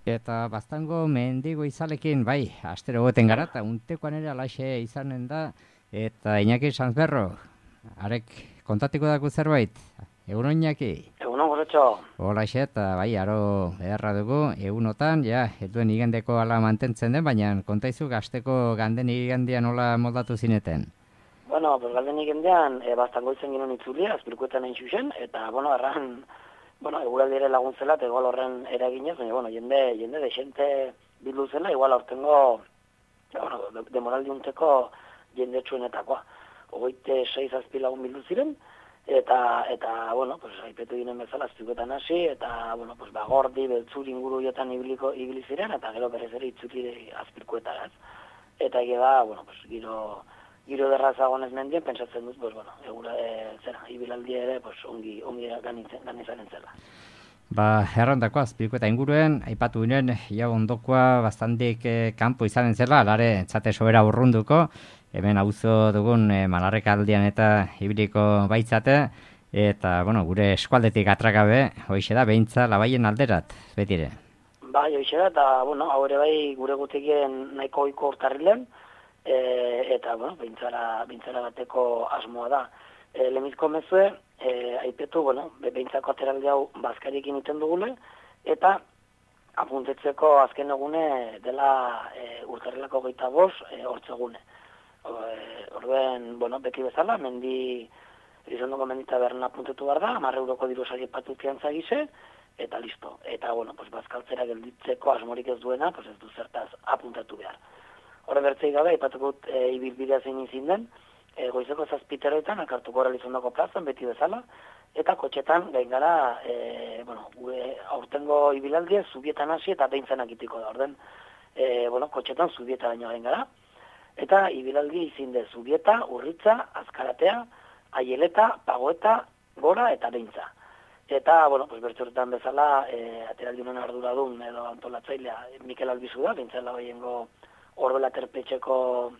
Eta Baztango mendigo izalekin, bai, astero goten gara, eta untekoan ere alaxe izanen da, eta Iñaki Sanzberro, arek kontatiko daku zerbait, egunon Iñaki? Egunon, gozetxo. Holaxe, eta bai, aro beharra dugu, egunotan, ja, eduen igendeko ala mantentzen den, baina kontaizu gazteko ganden igendian nola moldatu zineten? Bueno, pues galden igendean, Baztango izen ginen itzulia, azpirkuetan hain xuxen, eta, bueno, erran, eguraldi ere laguntzela, eta igual horren eraginez, baina, jende desente bildu zela, igual aurtengo, demoraldi unteko jende txuenetakoa. 26 azpi lagun bildu ziren, eta aipetu ginen bezala azpirkuetan hasi, eta, gordi, beltzur inguru jotan ibili ziren, eta gero berez ere itzuli azpirkuetaraz. Eta da, giro derra zagonez mendien, pentsatzen dut, ibilaldi ere, ongi ganizaren zela. Ba, errandako azpirkueta inguruen, aipatu ginen, ja ondokoa bastandik kanpo izanen zela, alare, txate sobera urrunduko, hemen auzo dugun Malarrek aldian eta ibiliko baitzate, eta, gure eskualdetik atrakabe, hoixe da, behintza labaien alderat, betire. Bai, hoixe da, eta, hau ere bai gure gutekien nahiko oiko urtarrilen, eta, behintzara bateko asmoa da. Lemizko mezue, aipetu, behintzako ateraldi hau bazkariekin iten dugule, eta apuntetzeko azken egune dela urtarrilako 25 hortzegune. Orduen, beti bezala, Elizondoko mendita berren apuntetu behar da, 10 euroko diru sari epatu fiantza gise, eta listo. Eta, bazkaltzera gelditzeko asmorik ez duena, ez du zertaz apuntatu behar. Horre bertzei gabe, aipatuko ibilbidea zein izin den, goizeko 7:00 akartuko gara Elizondoko plazan, beti bezala, eta kotxetan gain gara, aurtengo ibilaldia zubietan hasi eta beintzanak itiko da. Orden, kotxetan zubieta baino gain gara, eta ibilaldia izin de zubieta, urritza, azkaratea, aieleta, pagoeta, gora eta beintza. Eta, bertze horretan bezala, ateraldionen arduradun edo antolatzailea Mikel Albizu da, beintzala baiengo Orbela terpetxeko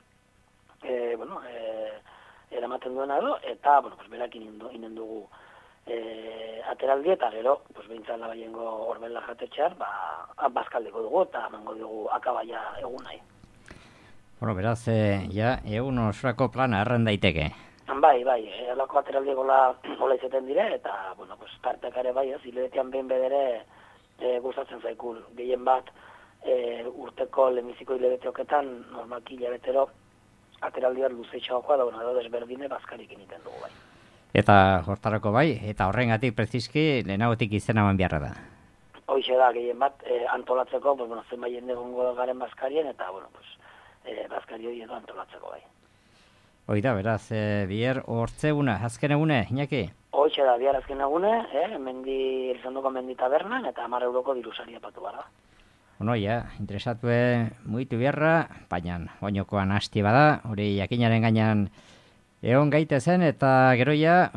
eramaten duena edo, eta, berak inen dugu ateraldi, eta gero, behintzala baiengo Orbela jatetxear, bazkaldeko dugu, eta emango dugu akabaia egun nahi. Beraz, egun osorako plana erren daiteke. Bai, alako ateraldi gola izaten dire, eta, tartekare bai, hilabetian behin bedere gustatzen zaikul. Gehien bat, urteko lemiziko hilabeteoketan, normalki hilabetero, ateraldi bat luzeitxagokoa da, desberdine bazkarikin iten dugu bai. Eta hortarako bai, eta horrengatik preziski lehenagotik izena eman beharra da. Hoixe da, gehien bat, antolatzeko, zenbait jende egongo garen bazkarien, eta, bazkari hori edo antolatzeko bai. Oida, beraz, biher hortzeguna, azken egune, Iñaki? Hoixe da, bihar azken egune, Elizondoko mendi tabernan, eta 10 euroko dirusari apatu gara. Interesatue mugitu beharra, baina oinokoan hasti bada, hori jakinaren gainean egon gaitezen, eta gero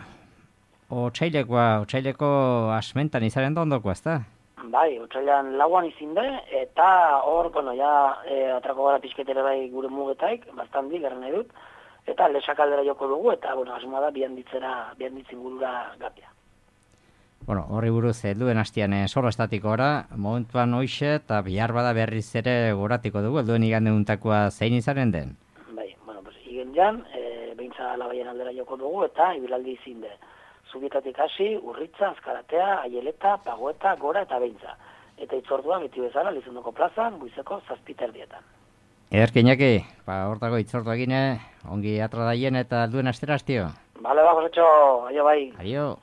otsaileko asmentan izaren da ondoko, ezta? Bai, otsailan lauan izin da, eta hor, atrako gara pixketere bai gure mugetaik, bastandi, gara nahi dut, eta lesak aldera joko dugu, eta, asmoa da bihanditzen gurura gapia. Horri buruz, helduen hastian solo estatiko ora, momentuan hoixe, eta bihar bada berriz ere goratiko dugu, helduen igande untakoa zein izaren den? Bai, igendean, behintza labaien aldera joko dugu, eta ibilaldi izin de. Zubietatik hasi, urritza, azkaratea, aieleta, pagoeta, gora eta beintza. Eta itzordua beti bezala, Elizondoko plazan, goizeko 7:00. Ederki, hortako itzordua gine, ongi atra daien eta helduen astera hastio. Bale, gozetxo, aio bai. Aio.